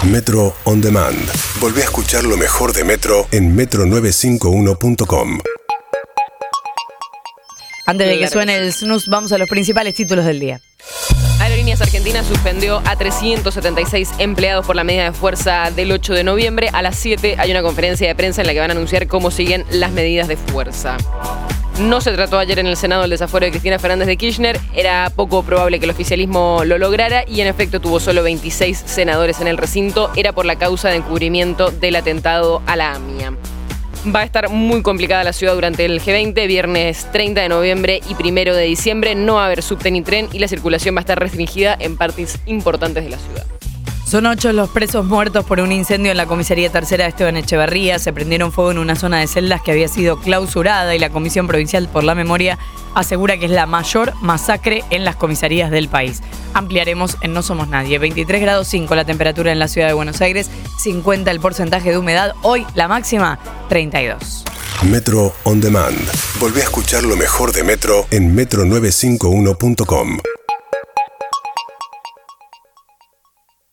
Metro On Demand. Volvé a escuchar lo mejor de Metro en metro951.com. Antes de que suene el snooze, vamos a los principales títulos del día. Aerolíneas Argentinas suspendió a 376 empleados por la medida de fuerza del 8 de noviembre. A las 7 hay una conferencia de prensa en la que van a anunciar cómo siguen las medidas de fuerza. No se trató ayer en el Senado el desafuero de Cristina Fernández de Kirchner. Era poco probable que el oficialismo lo lograra y en efecto tuvo solo 26 senadores en el recinto. Era por la causa de encubrimiento del atentado a la AMIA. Va a estar muy complicada la ciudad durante el G20, viernes 30 de noviembre y 1 de diciembre. No va a haber subte ni tren y la circulación va a estar restringida en partes importantes de la ciudad. Son 8 los presos muertos por un incendio en la comisaría tercera de Esteban Echeverría. Se prendieron fuego en una zona de celdas que había sido clausurada y la Comisión Provincial por la Memoria asegura que es la mayor masacre en las comisarías del país. Ampliaremos en No Somos Nadie. 23 grados 5 la temperatura en la ciudad de Buenos Aires, 50 el porcentaje de humedad. Hoy la máxima, 32. Metro On Demand. Volvé a escuchar lo mejor de Metro en metro951.com.